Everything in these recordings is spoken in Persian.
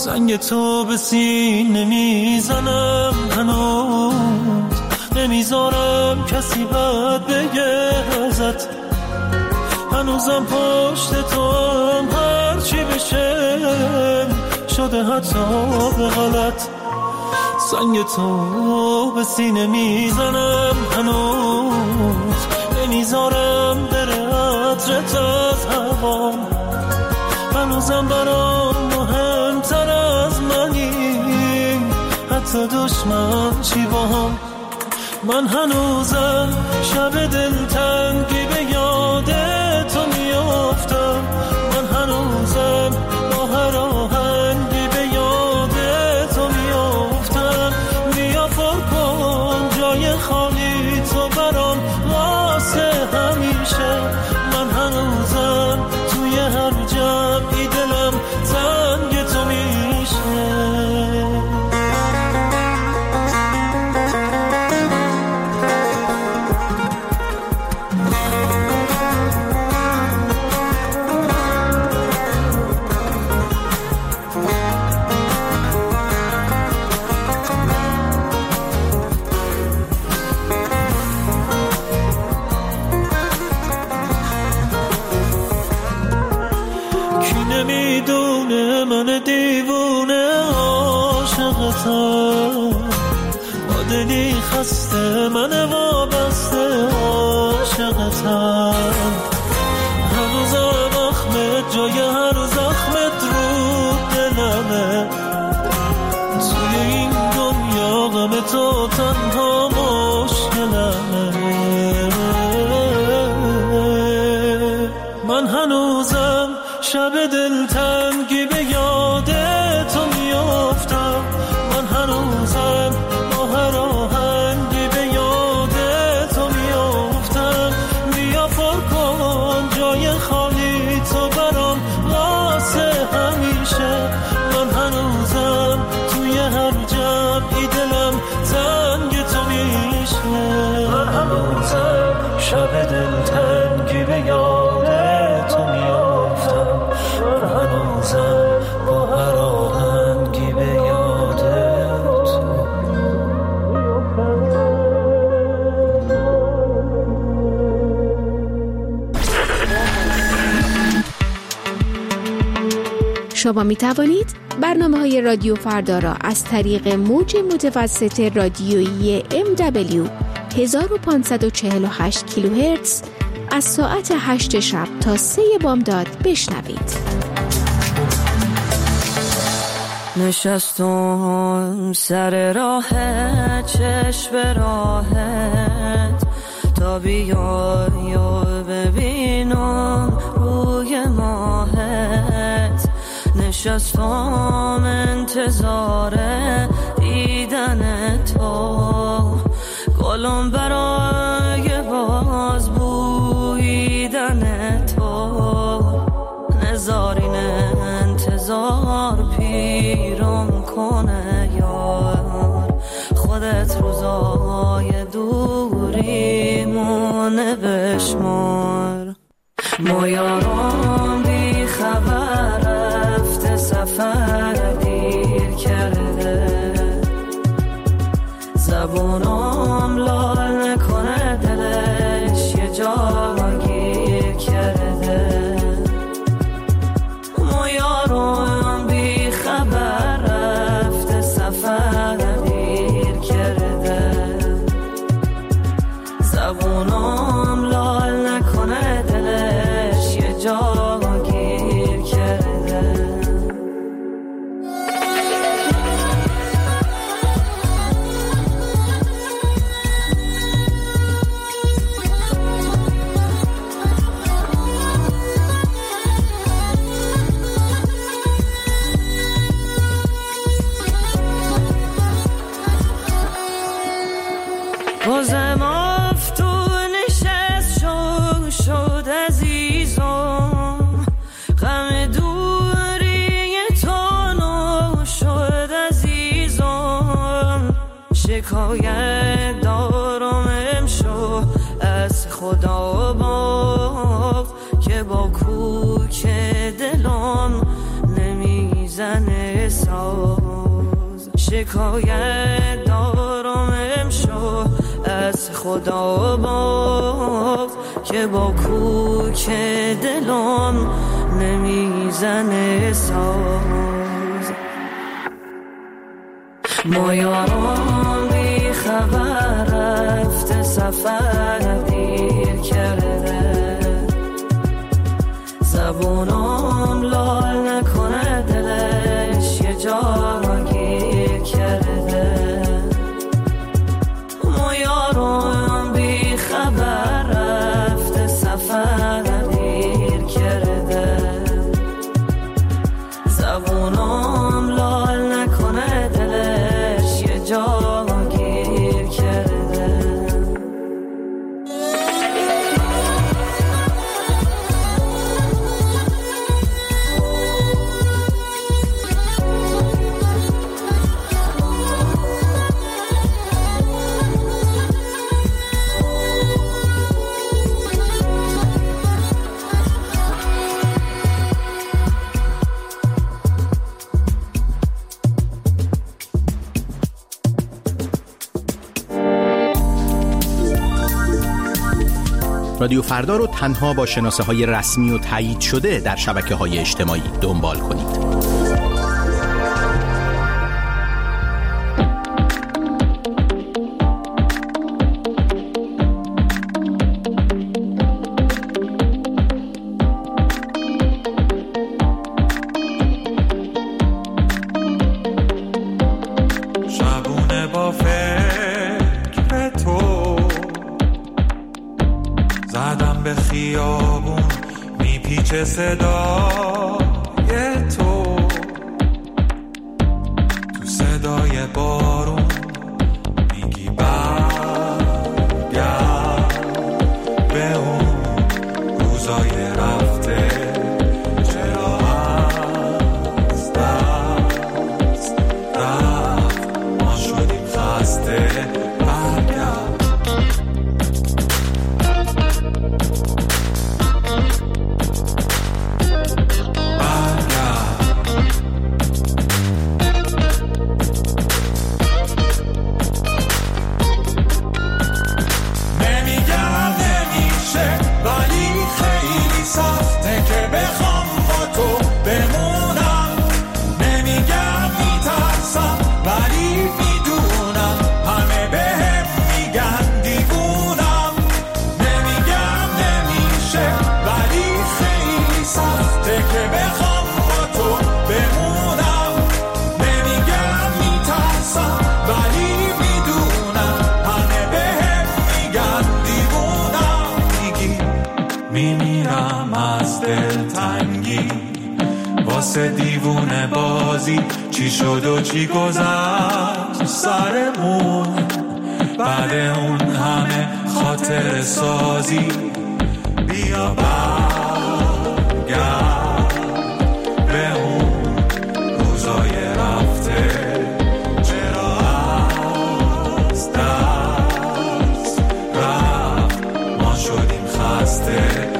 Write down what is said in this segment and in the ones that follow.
زنگ تو به سینه میزنم هنوز، نمیذارم کسی بد بگه ازت، هنوزم پشت تو هم هرچی بشه شده حتی به غلط. زنگ تو به سینه میزنم هنوز، نمیذارم بره عطرت از هوام، هنوزم برام مهمتر از منی حتی دشمن چی با هم. من هنوزم شب دلتنگی به یاد تو میافتم، من هنوزم با هر آهنگی به یاد تو میافتم. بیا پر کن جای خالی تو برام واسه همیشه، من هنوزم توی هر جمعی دلم تنگ تو میشه. نمیدونه من دیوونه عاشقتم، با دلی خسته من وابسته عاشقتم، هنوزم اخمت جای هر زخمت رو دلمه، توی این دنیا غم تو تنها مشکلمه. من هنوزم شب دلتنگی به یاد تو میافتم، من هنوزم با هر آهنگی به یاد تو میافتم. بیا پر کن جای خالی تو برام واسه همیشه، من هنوزم توی هر جمعی دلم تنگ تو میشه. من هنوزم شب دلتنگی به یاد تو میافتم، من هنوزم با هر آهنگی به یاد تو. شما می توانید برنامه‌های رادیو فردا را از طریق موج متوسط رادیویی MW 1548 کیلوهرتز از ساعت 8 شب تا 3 بامداد بشنوید. نشستم سر راه چشم راهت تا بیای و ببینم روی ماهت، نشستم انتظار دیدن تو، گلم برای باز بویدن تو، نزارین انتظار پیرم کنه یار، خودت روزای دوریمونه بشمار. ما یارم بی خبر رفته سفر دیر کرده، زبونم لال نکنه دلش یه جا گیر کرده. ما یارم بی خبر رفته سفر دیر کرده، زبونم لال نکنه دلش یه جا گیر کرده. بازم افتون نشست شد عزیزم، غم دوری تو نو شد عزیزم، شکایت دارم امشو از خدا باف که با کوک دلم نمیزنه سا شکایت دارم امشو از خدا باز که با کوک دلم نمیزنه ساز. ما یاران بی خبر رفته سفر دیر کرده، زبونم لال نکنه دلش یه جا گیر کرده. ما یاران بی خبر رفته سفر دیر کرده، زبونم لال نکنه دلش یه جا گیر کرده. رادیو فردا رو تنها با شناسه‌های رسمی و تایید شده در شبکه‌های اجتماعی دنبال کنید. شبونه با فکر تو زدم به خیابون میپیچه صدای تو، تو صدای بارون میگی برگرد به اون روزای رفته، چرا از دست رفت ما شدیم خسته. واسه دیوونه بازی چی شد و چی گذشت سرمون، بعد اون همه خاطر سازی بیا برگرد به اون روزای رفته، چرا از دست رفت ما شدیم خسته.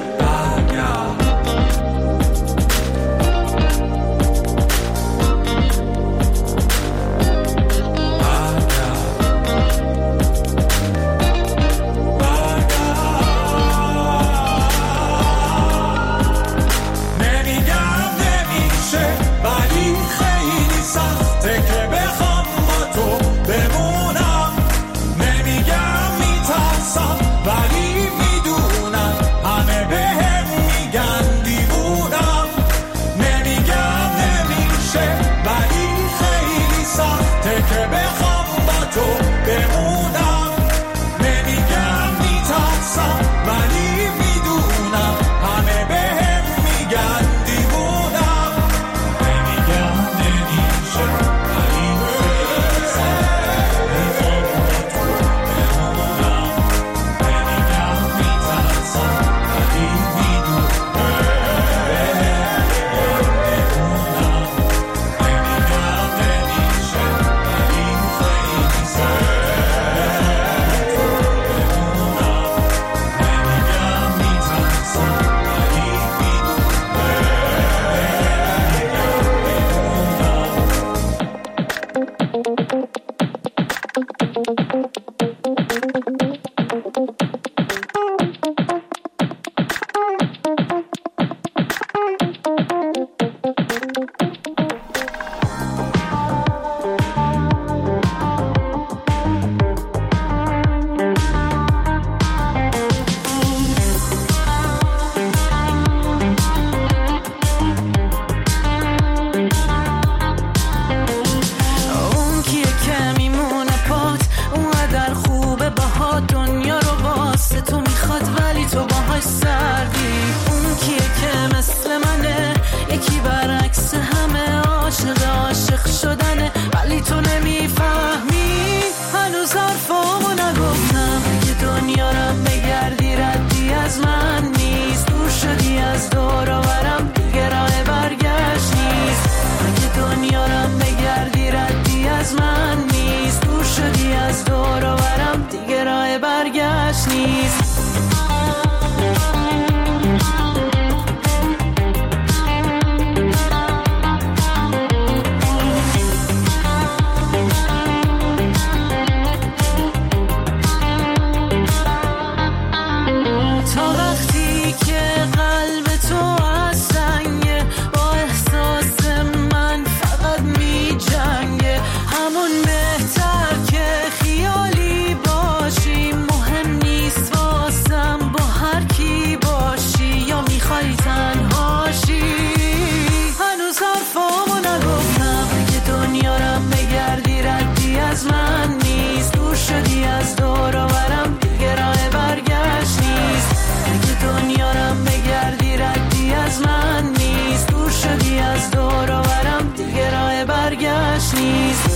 نیست.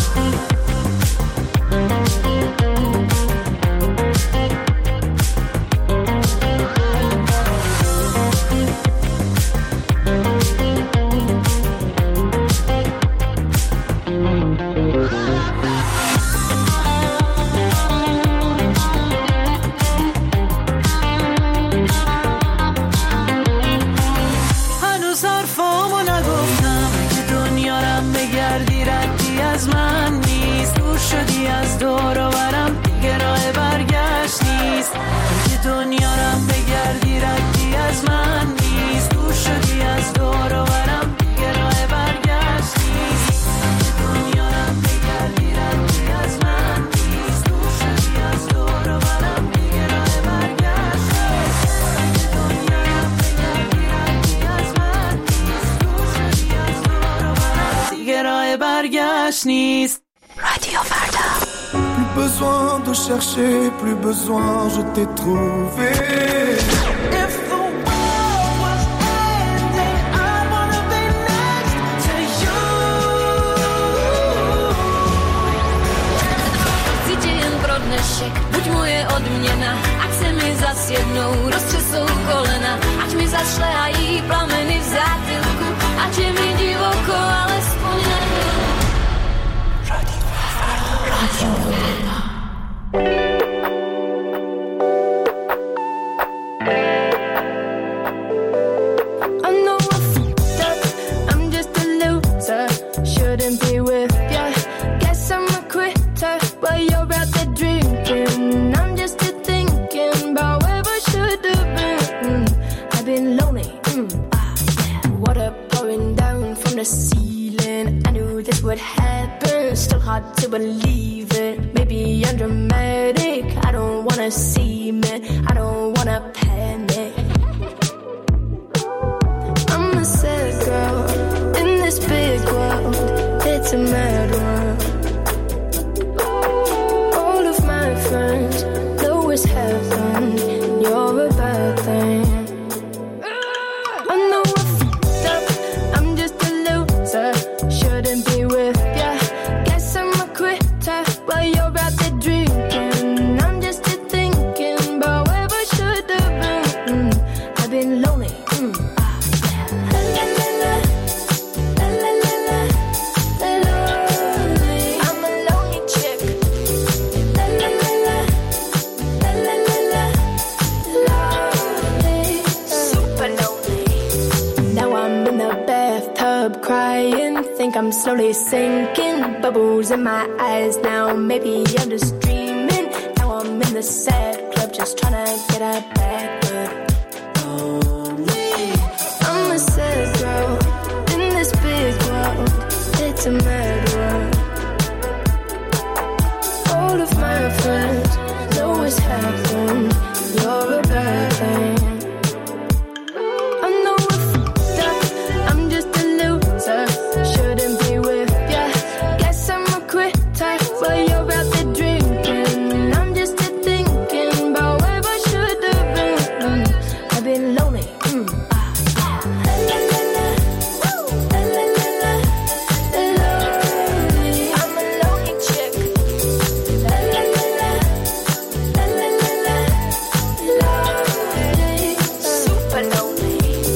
رادیو فردا. Plus besoin de chercher, plus besoin, je t'ai trouvé. If the world was ending, I wanna be next to you. Chcíte jen pro dnešek, buď moje odměna, ať se mi zas jednou roztřesou kolena, ať mi zašlehají plameny v zátylku, ať je mi divoko, alespoň nevím. I know I fucked up, I'm just a loser, shouldn't be with ya. Guess I'm a quitter, while you're out there drinking. I'm just thinking about where I should have been. I've been lonely, yeah. Water pouring down from the ceiling. I knew this would happen, still hard to believe it. Maybe I'm dramatic, I don't wanna see me, I don't wanna panic. I'm a sad girl in this big world, it's a mad world. All of my friends know it's heaven, you're a bad thing. I know I fucked up, I'm just a loser, shouldn't be with ya. Guess I'm a quitter, while you're out there drinking. I'm just thinking about where I should have been. I've been lonely, La la la la, la la la la, lonely. I'm a lonely chick. La la la la, la la la la, lonely, super lonely. Now I'm in the bathtub crying, think I'm slowly sinking, bubbles in my eyes now, maybe I'm just dreaming. Now I'm in the sad club, just tryna get a backward. I'm a sad girl in this big world, it's a mad world. All of my friends know it's happened, you're a bad thing. I know I fucked up, I'm just a loser, shouldn't be with ya. Guess I'm a quitter, while you're out there drinking. I'm just thinking about where I should have been. I've been lonely, La la la la, la la la la, lonely. I'm a lonely chick. La la la la, la la la la, lonely, super lonely.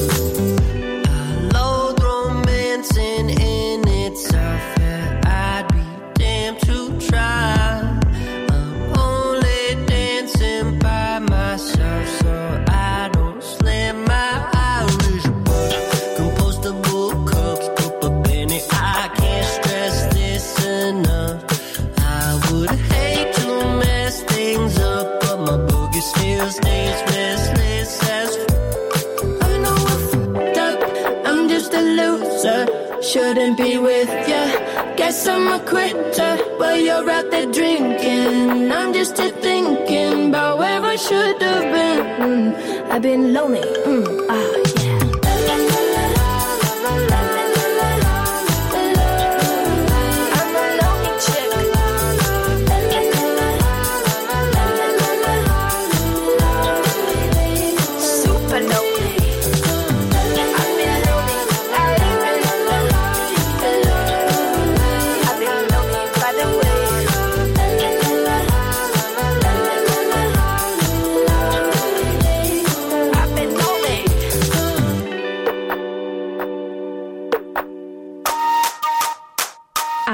Loathe romancing in itself, yeah, I'd be damned to try. I'm only dancing by myself, so I don't slam my Irish blood. Compostable cups, put a penny, I can't stress this enough. I would hate to mess things up, but my boogie still stays restless as I know I fucked up, I'm just a loser, shouldn't be with ya. Guess I'm a quitter, while you're out there drinking. I'm just thinking about where I should have been. I've been lonely, yeah. La la la la, la la la la, lonely. I'm a lonely chick. La la la la, la la la la, lonely, super lonely. I've been lonely, I've been lonely.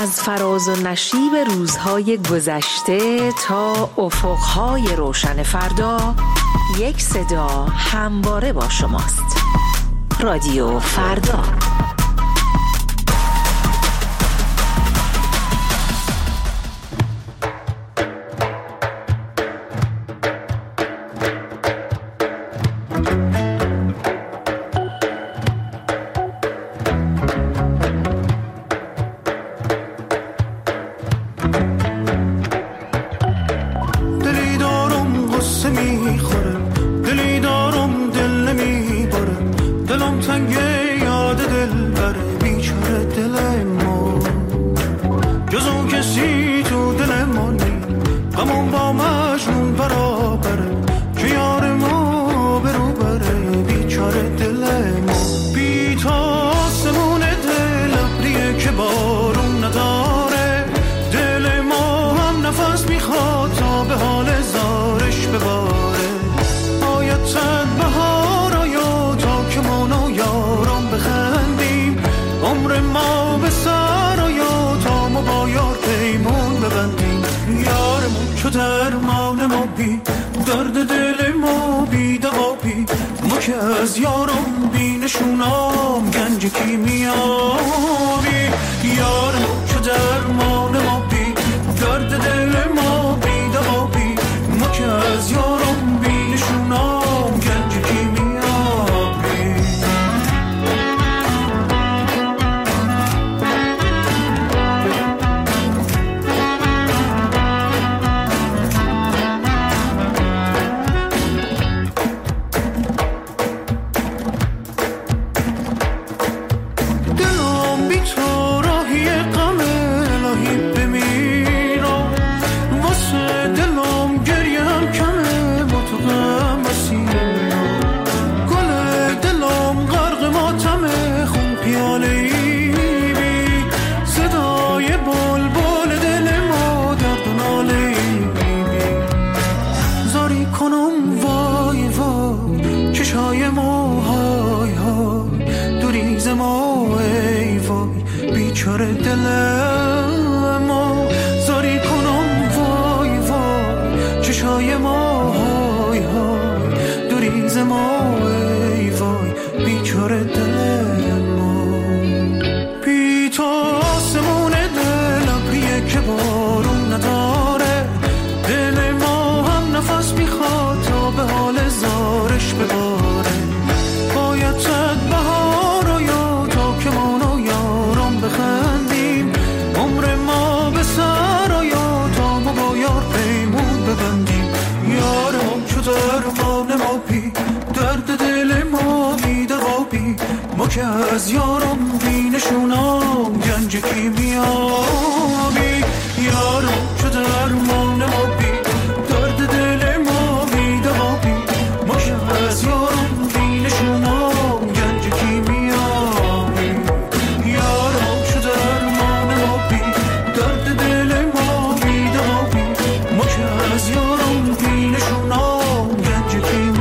از فراز و نشیب روزهای گذشته تا افقهای روشن فردا، یک صدا همواره با شماست. رادیو فردا. از یارم بینشونم گنج کیمیابی، یارم چه درمان ما بی درد دل ما بی دوابی، ما که از یارم بینشونم گنج کیمیابی. که از یارم بینشونم گنج کیمیابی، یارم چه درمان ما بی درد دل ما بی دوابی، ما که از یارم بینشونم گنج کیمیابی، یارم چه درمان ما بی درد دل ما بی دوابی، ما که از یارم بینشونم گنج کیمیابی.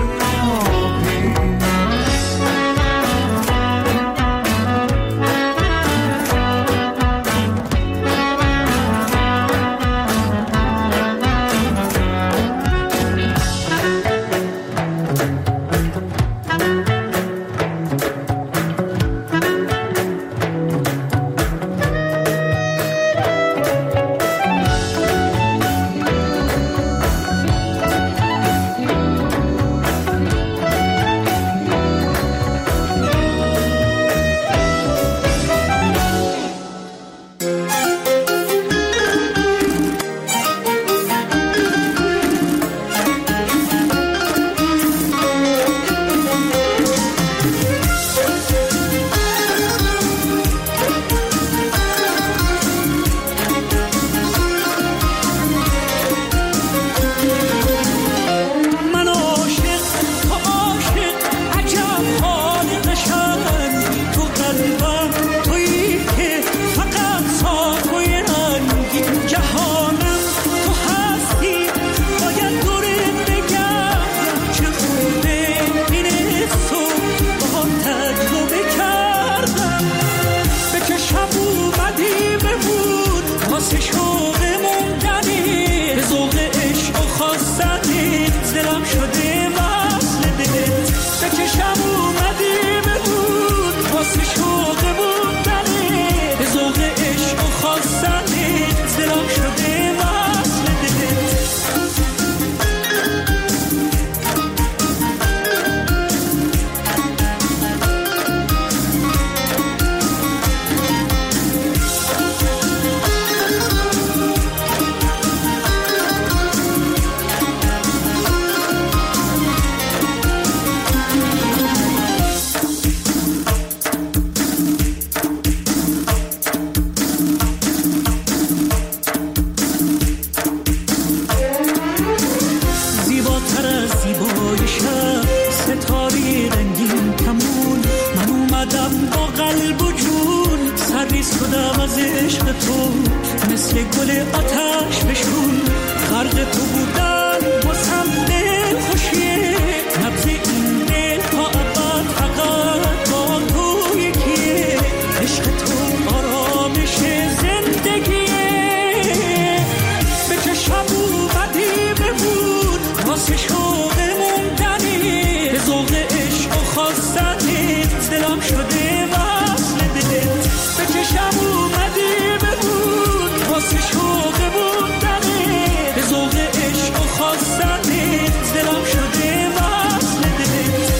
ریز شدم از عشق تو، مثل گل آتش بشون. غرق تو بودن واسم دل خوشیه، نبض این دل تا ابد فقط با تو یکیه. عشق تو آرامش زندگیه، به چشم اومدی ببود واسه شوق موندنی، به ذوق عشق و خواستنی دلم شده وصل دلت. به چشم اومدی ببود واسه شوق موندنی، به ذوق عشق و خواستنی دلم شده وصل دلت.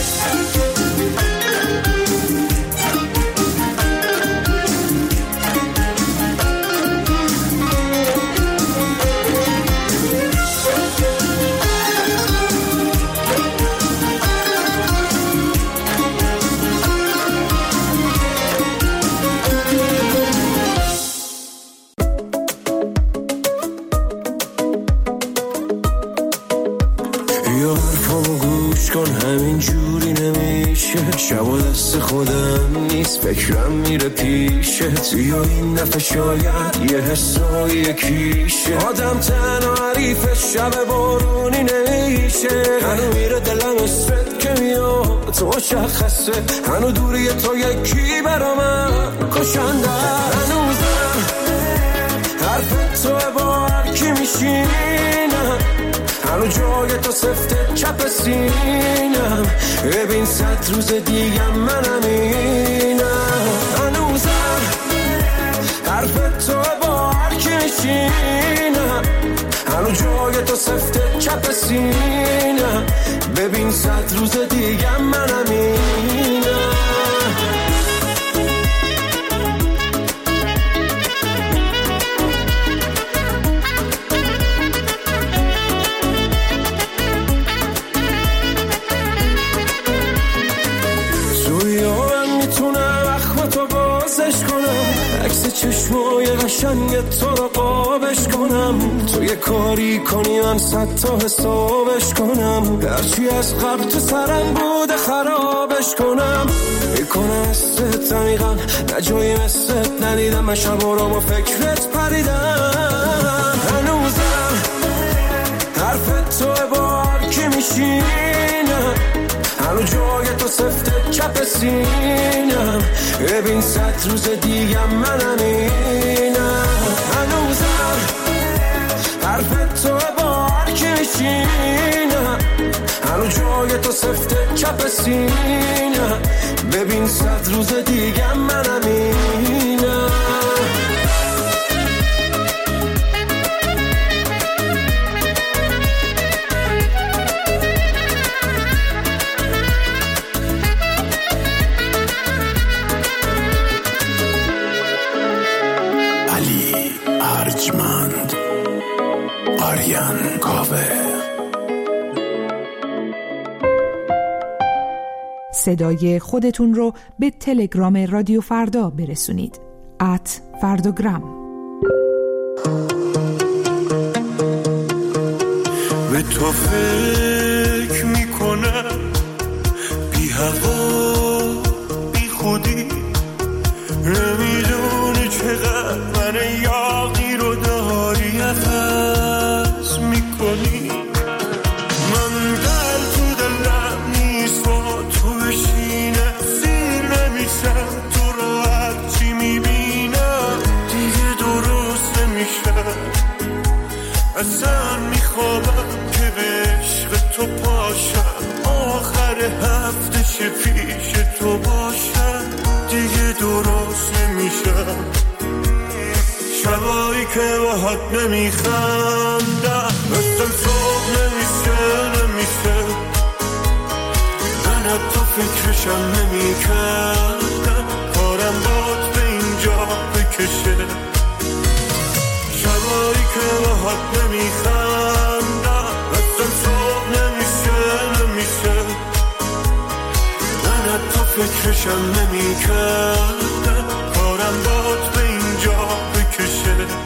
شب و دست خودم نیست، فکرم میره پیشت. یا این دفعه شاید یه حسای یکیشه. آدم تنها حریفش شب بارونی نمیشه. هنو میره دلم اسمت که میاد تو مشخصه. هنو دوری تو یکی برا من کشنده. هنوزم حرف تو با هر کی میشینم، هنو جای تو سفته چپ سینم. ببین 100 روز دیگه منم اینم. هنوزم حرف تو با هر کی میشینم، هنو جای تو سفته چپ سینم. ببین 100 روز دیگه منم اینم. چشمای قشنگ تو رو قابش کنم، تو یه کاری کنی من 100 تا حسابش کنم. هرچی از قبل تو سرم بوده خرابش کنم. میکنه حست عمیقا نه جایی مثلت ندیدم. من شبارم و فکرت پریدم. هنوزم حرف تو با هر کی میشینم، هنو جای تو سفته چپ سینم. ببین 100 روز دیگه منم اینم. هنوزم حرف تو با هر کی میشینم، هنو جای تو سفته چپ سینم. ببین 100 روز دیگه منم اینم. آریان کاوه. صدای خودتون رو به تلگرام رادیو فردا برسونید. @فرداگرام. به تو فکر میکنم بی هوا بی خودی، نمیدونی چقدر من یاقی رو داری عوض میکنی. من دل تو دلم نیست با تو بشینه، سیر نمیشم تو رو هرچی میبینم دیگه درست نمیشم. اصلا میخوابم که به عشق تو پاشم، آخر هفته چه پیش تو باشم دیگه درست نمیشم. شبایی که باهات نمیخندم اصلا صبح نمیشه. من حتی فکرشم نمیکردم کارم باد به اینجا بکشه. شبایی که باهات نمیخندم اصلا صبح نمیشه. من حتی فکرشم نمیکردم کارم باد به اینجا بکشه.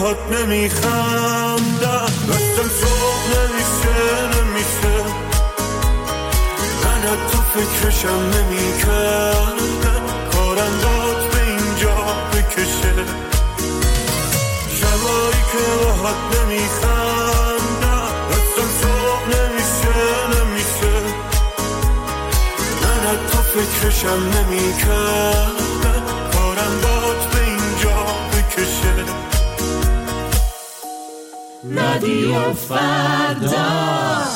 باهات نمیخندم، دستم صبح نمیشه من حتی فکرشم نمیکردم، کارم داد به اینجا بکشه. شبایی که باهات نمیخندم، دستم صبح نمیشه من حتی فکرشم نمیکردم، کارم داد به اینجا بکشه. رادیو فردا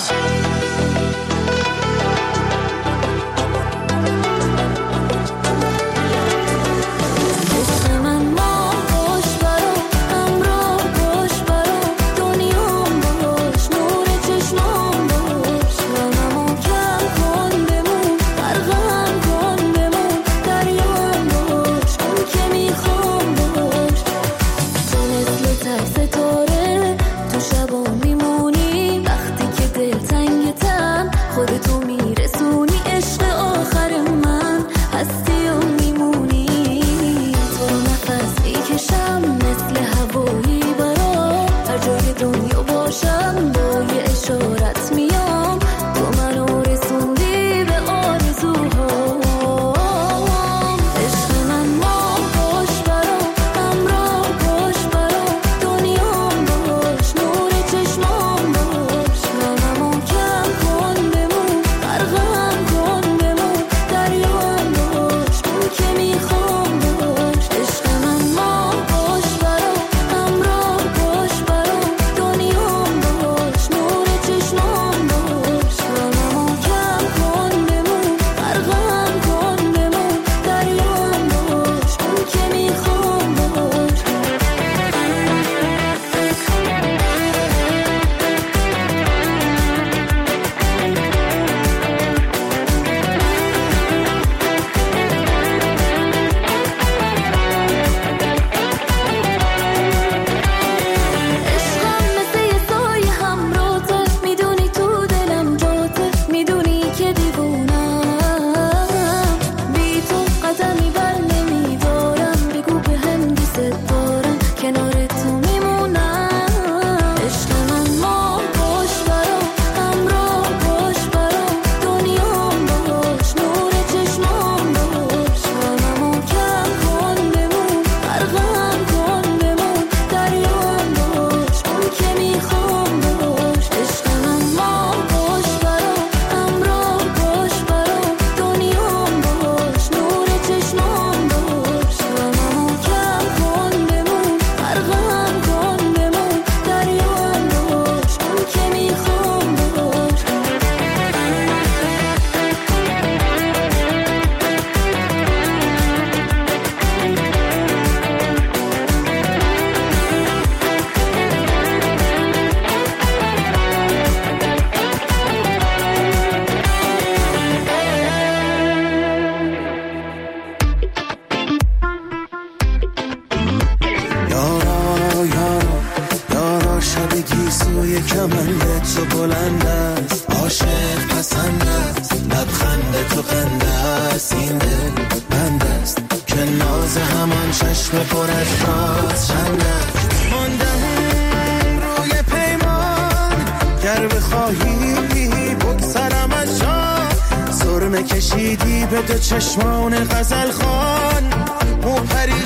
کشیدی به دو چشمان غزل خان، مو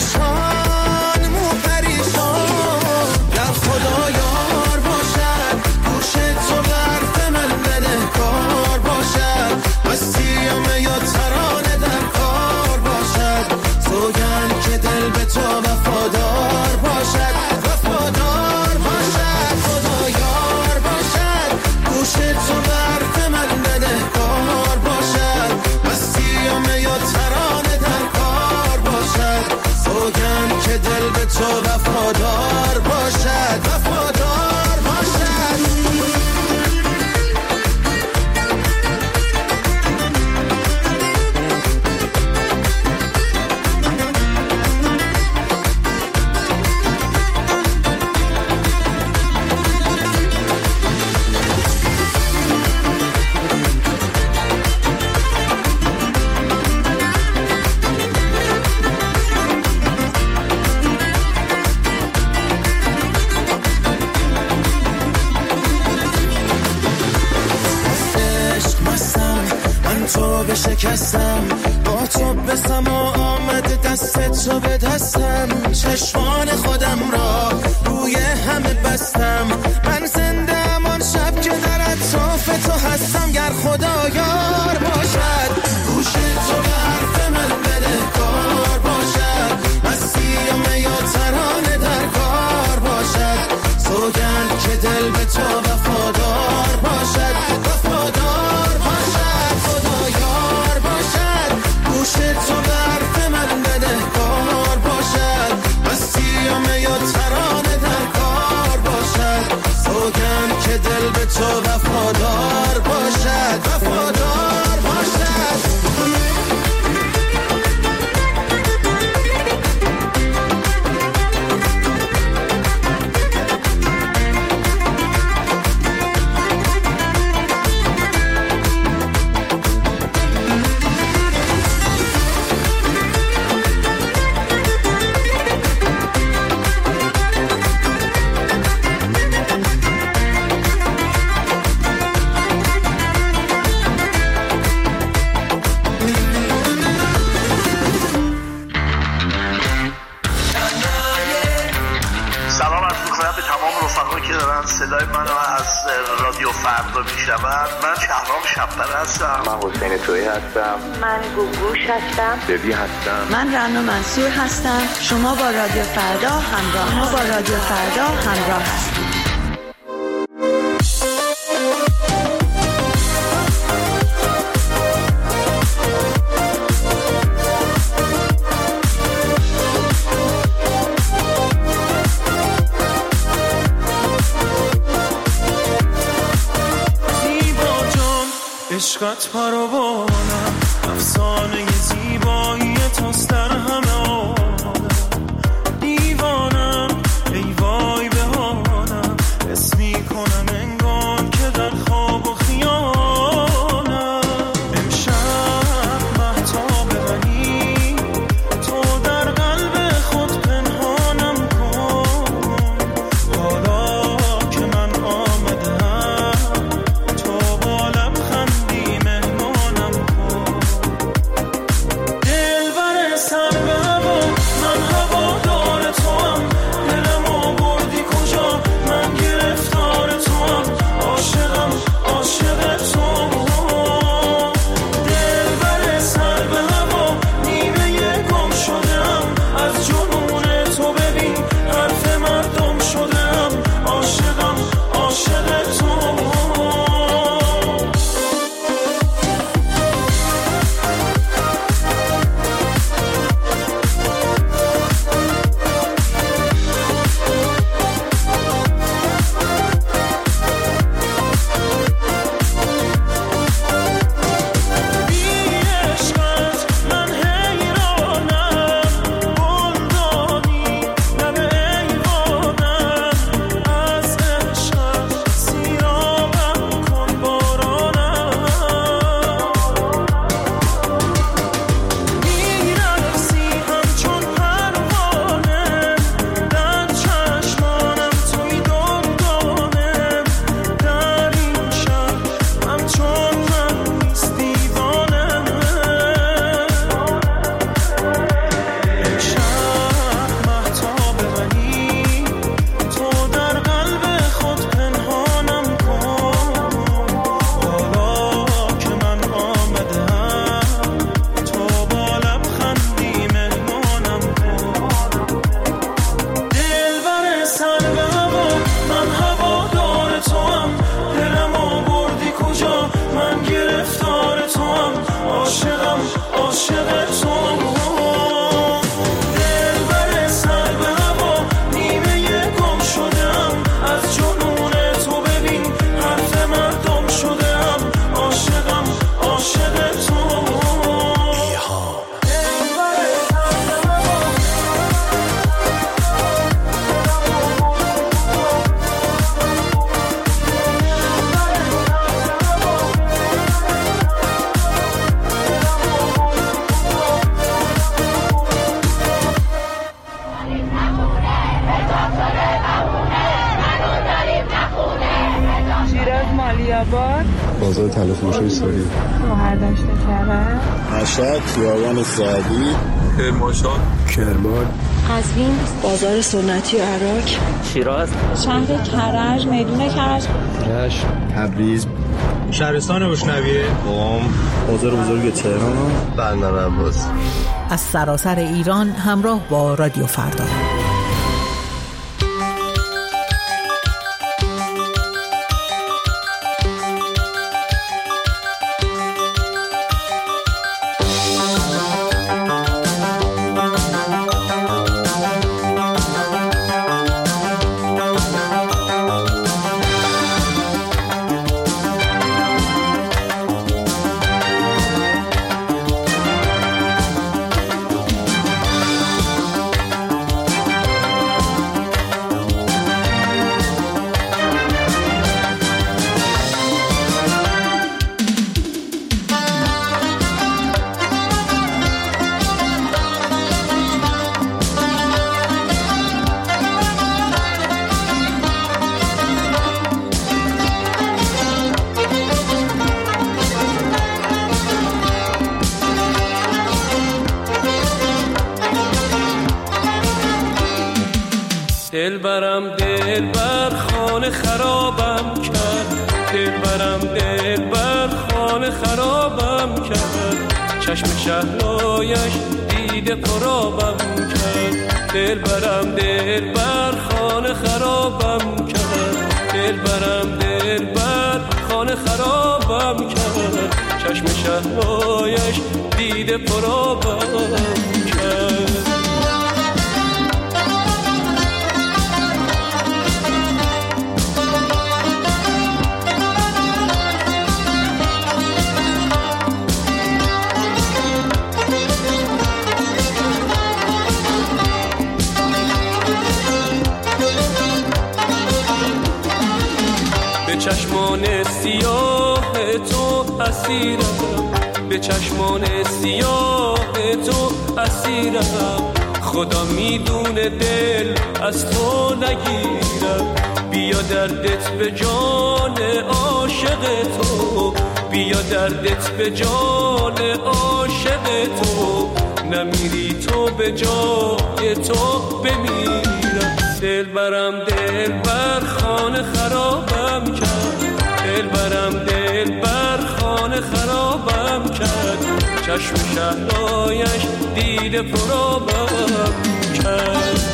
پریشان در خدا یار باشد، گوش تو حرف من بده کار باشد، مسیم یا ترانه در کار باشد، سوگند که دل به تو وفادار باشد، خدا یار باشد، گوش تو حرف من بده کار باشد، یا ترانه در کار باشد، سوگند که شکستم با تو به سما آمده دستت رو به دستم چشمان خودم را روی همه بستم من زنده امان شب که در اطراف تو هستم گر خدا یار باشد گوش تو به حرف من بده کار باشد مسیح یا ترانه در کار باشد سوگند که دل به تو وفادار باشد وفادار باشد خدا یار باشد گوش تو به حرف من بده کار باشد مسیح یا ترانه در کار باشد سوگند که دل به تو وفادار باشد وفادار باشد صدای منو از رادیو فردا میشنوند. من شهرام شب‌پره هستم. من حسین تویی هستم. من گوگوش هستم. ببی هستم. من رنا منصور هستم. شما با رادیو فردا همراه هستید. عشقت پروانم افسانه زیبایی توست در همه عالم دیوانم ای وای به حالم حس میکنم انگار که در خواب و خیالم امشب مهتاب منی تو در قلب خود پنهانم کن حالا که من آمدم تو با لبخندی محل فروشی سوری، شهردشت کرد، مشهد، خیابان سعدی، کرمانشاه، کرمان، قزوین، بازار سنتی عراق، شیراز، شهر کرج، میدون کرج، رشت، تبریز، شهرستان بشنویه، قم، بازار بزرگ تهران، بندر عباس. از سراسر ایران همراه با رادیو فردا. دلبرم دلبر خانه خرابم کرد، دلبرم دلبر خانه خرابم کرد، چشم شهلایش دیده پرابم کرد. دلبرم دلبر خانه خرابم کرد، دلبرم دلبر خانه خرابم کرد، چشم شهلایش دیده پرابم کرد. به چشمان سیاه تو اسیرم، به چشمان سیاه تو اسیرم، خدا میدونه دل از تو نگیرم. بیا دردت به جان عاشق تو، بیا دردت به جان عاشق تو، نمیری تو به جای تو بمیرم. دلبرم دلبر خانه خرابم کرد، دلبرم دلبر خانه خرابم کرد، چشم شهلایش دیده پرابم کرد.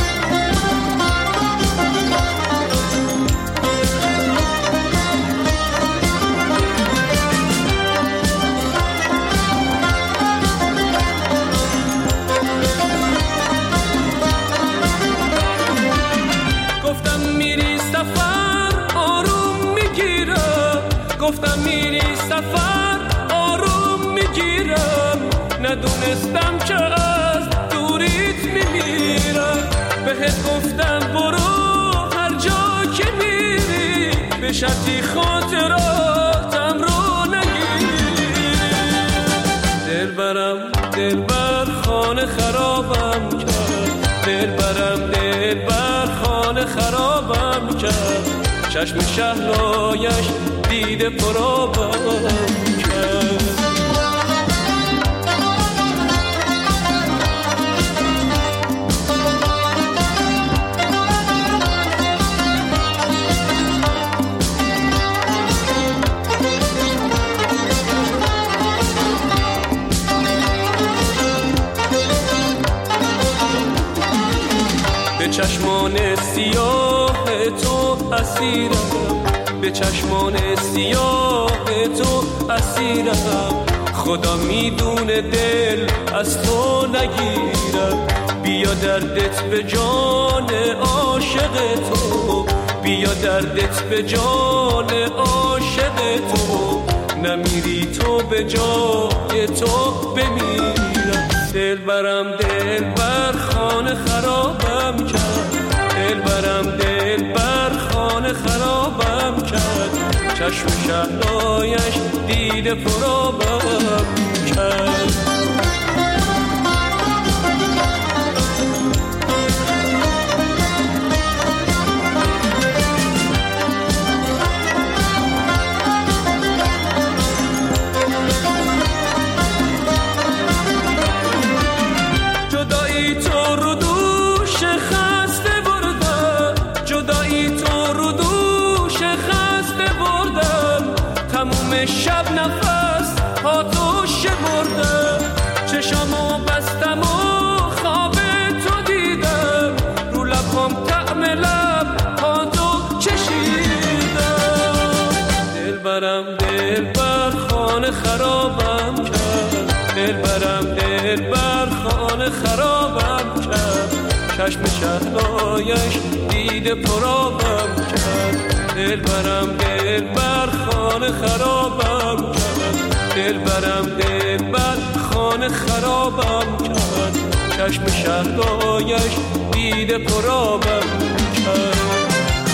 گفتم میری سفر آروم میگیرم، ندونستم که از دوریت میمیرم. بهت گفتم برو هر جا که میری، به شرطی خاطراتم رو نگیری. دلبرم دلبر خانه خرابم کرد، دلبرم دلبر خانه خرابم کرد، چشم شهلایش دیده پرابم کرد. به چشمان سیاه تو اسیرم، به چشمان سیاه تو اسیرم، خدا میدونه دل از تو نگیرم. بیا دردت به جان عاشق تو، بیا دردت به جان عاشق تو، نمیری تو به جای تو بمیرم. دلبرم دلبر خانه خرابم کرد، دلبرم دلبر خانه خرابم کرد، چشم شهلایش دیده پرابم کرد. ها تو شمردم، چشامو بستم و خواب تو دیدم، رو لبام طعم لب ها تو چشیدم. دلبرم دلبر خانه خرابم کرد، دلبرم دلبر خانه خرابم کرد، چشم شهلایش دیده پرابم کرد. دلبرم دلبر خانه خرابم کرد، دلبرم دلبر خانه خرابم کرد، چشم شهلایش دیده پرابم کرد.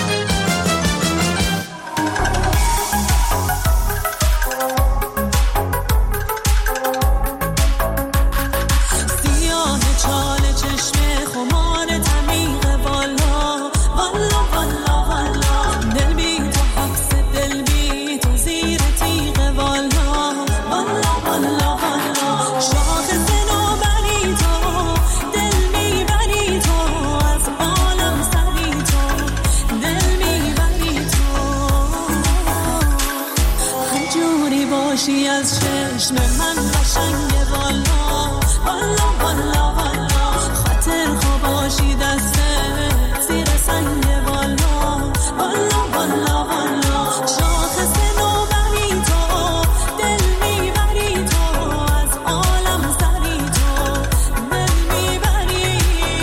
از چشم من قشنگه والا والا والا والا، خاطر خواباشی دستت زیر سنگه والا والا والا والا، شاخص نوبری تو دل میبری تو، از عالم سری تو دل میبری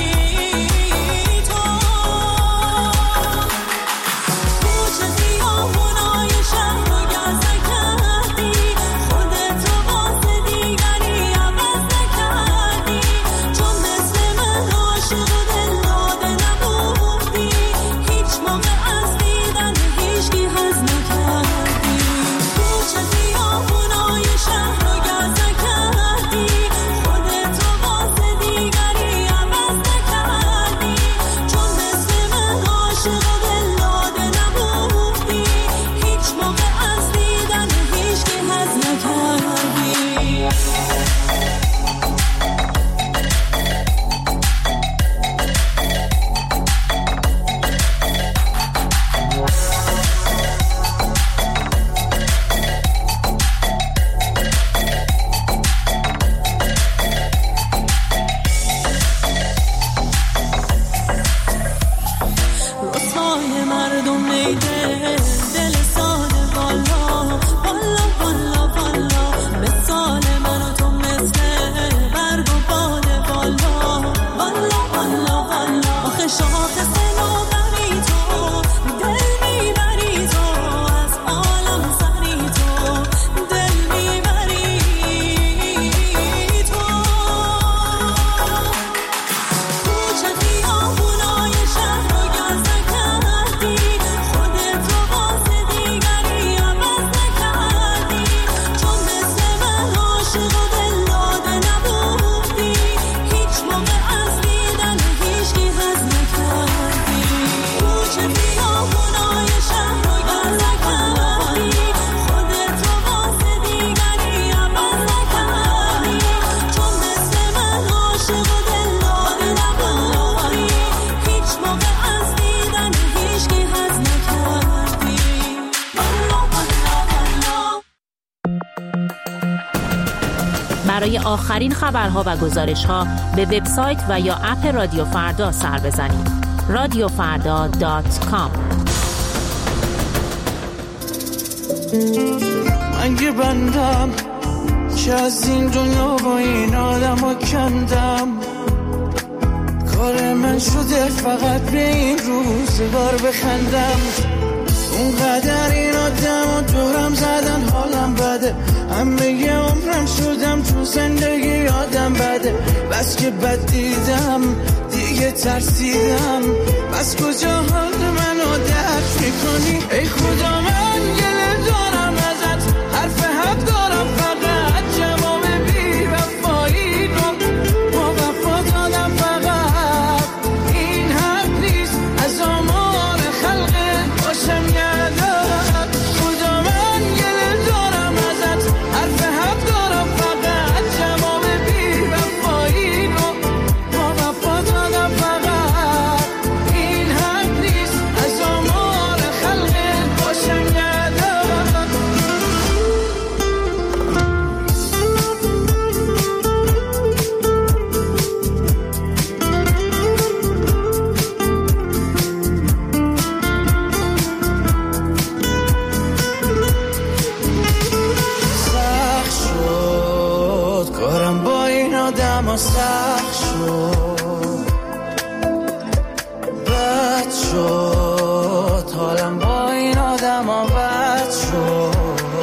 تو. کوچه خیابونای شهر رو گزه کردی، خودتو واسه دیگری عوض نکردی، چون مثل من عاشق و دل داده نبودی، هیچ موقع از دیدن هیچکی حظ نکردی. کوچه خیابونای شهر رو گزه کردی، خودتو واسه دیگری عوض نکردی، چون مثل من عاشق و دل داده نبودی، هیچ موقع از دیدن هیچکی حظ نکردی. رسای مردم میده دل ساده والا والا والا والا، مثال من و تو مثل برگ و باده والا والا والا والا، آخه شاخص نوبری تو دل میبری تو، از عالم سری تو دل میبری تو. کوچه خیابونای شهر رو گزه کردی، خودتو واسه دیگری عوض نکردی، چون مثل من عاشق و دل داده نبودی، هیچ موقع از دیدن هیچکی حظ نکردی. کوچه خیابونای شهر رو گزه کردی، خودتو واسه دیگری عوض نکردی، چون مثل من عاشق و دل داده نبودی، هیچ موقع از دیدن هیچکی حظ نکردی. والا والا والا. برای آخرین خبرها و گزارش‌ها به وبسایت و یا اپ رادیو فردا سر بزنید. radiofarda.com. من یه بندم که از این دنیا با این آدم ها کندم، کار من شده فقط به این روزگار بخندم. اونقدر این آدم ها دورم زدن حالم بده، همه یه عمرم شدم تو زندگی آدم بده. بس که بد دیدم دیگه ترسیدم، بس کجا حال منو درک میکنی ای خدا. من گله دارم ازت، حرف حق دارم، فقط جواب بی وفایی رو با وفا دادم، فقط این حق نیست از آمار خلقت باشم یادم. خدا من گله دارم ازت، حرف حق دارم، فقط جواب بی وفایی رو با وفا دادم، فقط این حق نیست از آمار خلقت باشم یادم. اما سخت شد، بد شد، حالم با این آدم ها بد شد.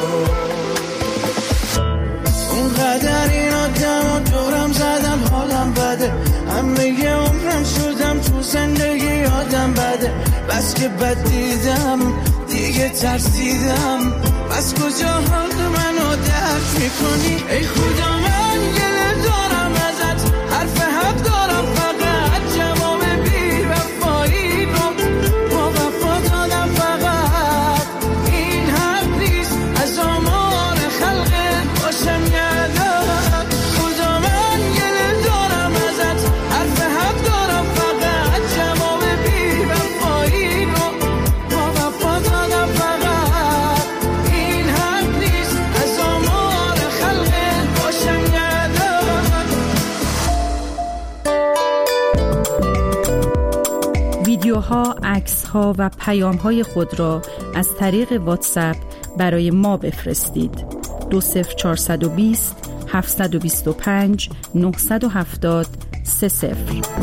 اونقدر این آدم ها دورم زدن حالم بده، همه عمرم شدم تو زندگی آدم بده. بس که بد دیدم دیگه ترسیدم، بس کجا حال منو درک میکنی؟ ای خدا من گله دارم ازت، حرف حق دارم، فقط جواب بی وفایی رو با وفا دادم. فقط این حق نیست از آمار خلقت باشم ندارم. خدا من گله دارم ازت، حرف حق دارم، فقط جواب بی وفایی رو با وفا دادم. فقط این حق نیست از آمار خلقت باشم ندارم. ویدیوها، عکس‌ها و پیام‌های خود را از طریق واتساپ برای ما بفرستید. 20420 725 970 30.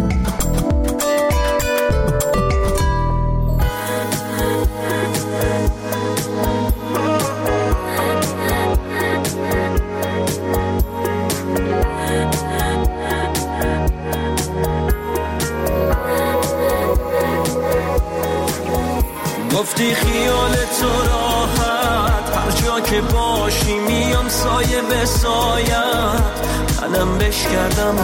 گفتی خیال تو راحت، هر جا که باشی میام سایه به سایت، منم بش کردم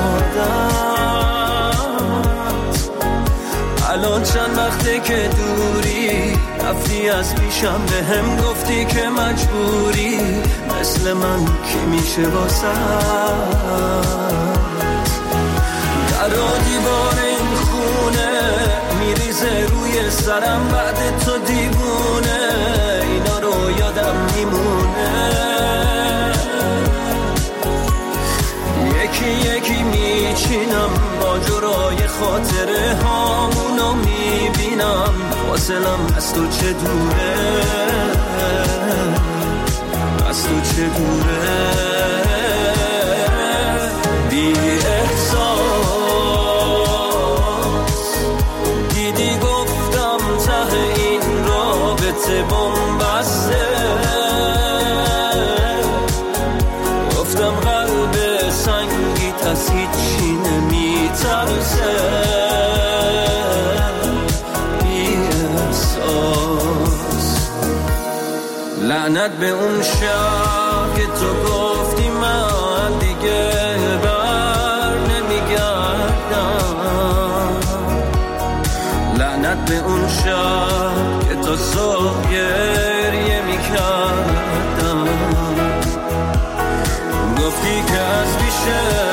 عادت. الان چند وقته که دوری، رفتی از پیشم به هم گفتی که مجبوری، مثل من کی میشه واسه در دیوار این خونه میریزه روی سرم بعد تو دیوونه، اینا رو یادم میمونه. یکی یکی میچینم ماجرای خاطره هامونو میبینم، فاصلم از تو چه دوره، از تو چه دوره. بی احساس دیدی گفتم ته این رابطه بنبسته، گفتم قلب سنگی از هیچی نمیترسه. بی احساس لعنت به اون شب که تو گفتی من دیگه بر نمیگردم، لعنت به اون شب که تا صبح گریه میکردم. گفتی که از بیشه